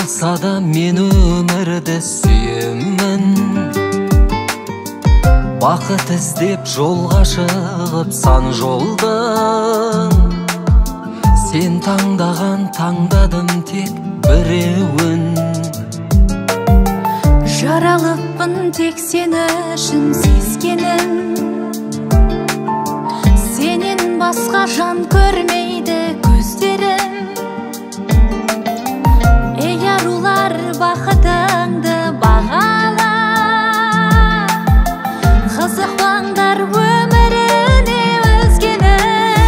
болмаса да мен өмірді сүйемін. Бақыт іздеп жолға шығып сан жолдан, сен таңдаған таңдадым тек біреуін. Жаралыппын тек сені үшін сезгенім, сенен басқа жан көрмейді көздерім. Ей арулар, бақытыңды бағала, қызықпаңдар өміріне өзгені.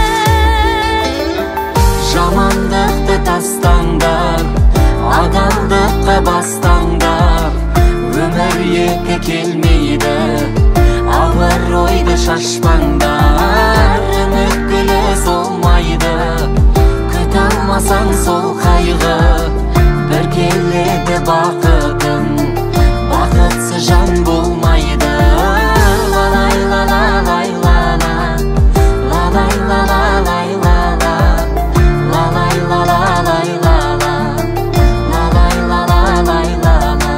Жамандықты тастаңдар, адалдыққа бастаңдар. Өмір екі келмейді, ауыр ойды шашпаңдар. Үміт гүлі солмайды, күте алмасаң сол қайғы. Бір келеді бақытың, бақытсыз жан болмайды. Лалай лалай лала, лалай лалай лала, лалай лалай лала, лалай лалай лала.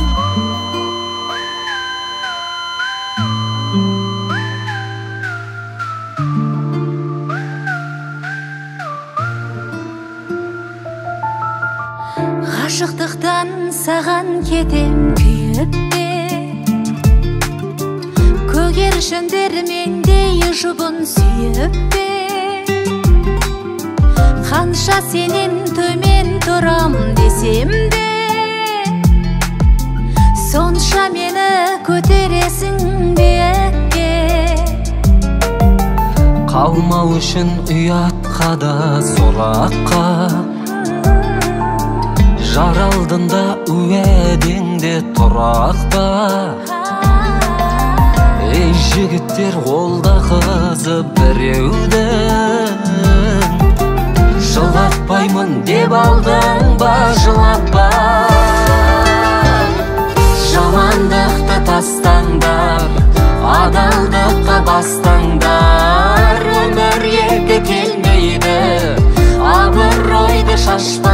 Ғашықтықтан саған кетем күйіп те, көгершіндер мендей жұбын сүйіп те. Қанша сенен төмен тұрам десем де, сонша мені көтересің биікке. Қалмау үшін ұятқа да сораққа, жар алдында уәдеңде тұрақта. Ей жігіттер, қолда қызы біреудің, жылатпаймын деп алдың ба, жылатпа. Жамандықты тастаңдар, адалдыққа бастаңдар. Өмір екі келмейді, абыройды шашпа.